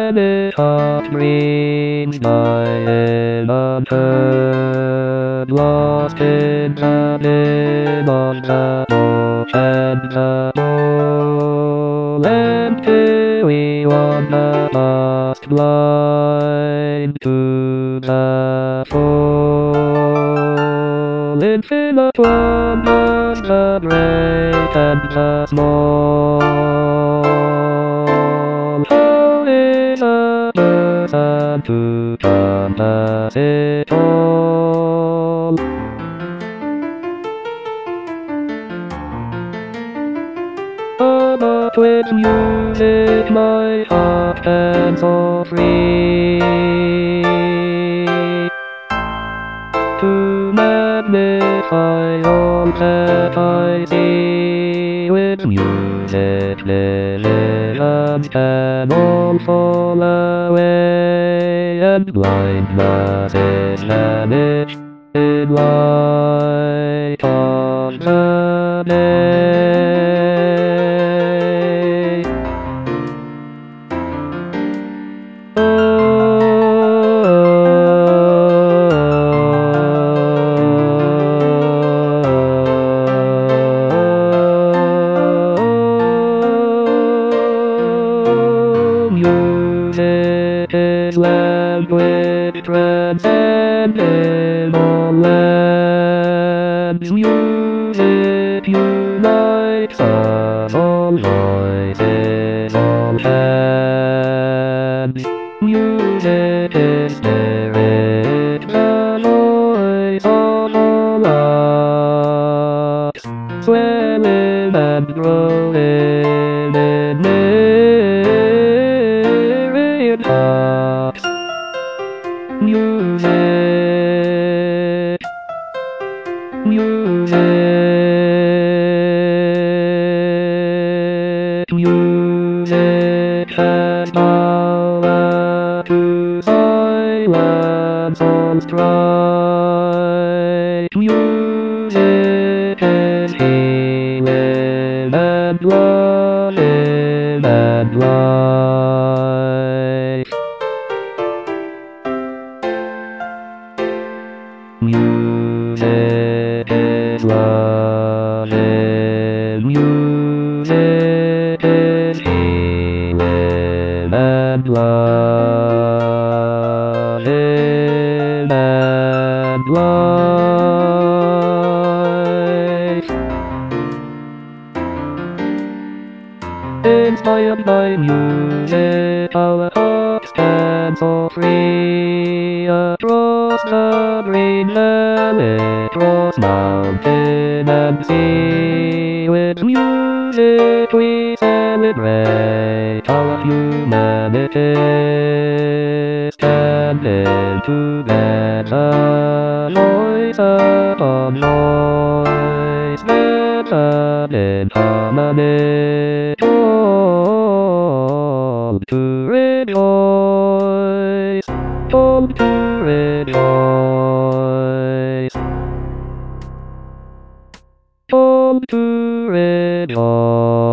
when it hot brings my head unheard, lost in the din of the watch and the bowl, empty on the last blind to the fall. Infinite wonders, the great and the small. How is a person to compass it all? But with music my heart can so free to magnify all that I see. With music millions can all fall away, and blindness is vanished in light of the day. Music is language transcending all lands. Music unites us, all voices, all hands. Music is spirit, the voice of all us, swelling and growing in myriad hearts. Music, music, music has power to silence all strife. Music is healing and loving and life. Music is loving, music is healing and loving and life. Inspired by music, our hearts stand so free across the green valley, across mountain and sea. With music we celebrate our humanity, standing together, voice upon voice, gathered in harmony, all to rejoice, all to rejoice, all to rejoice.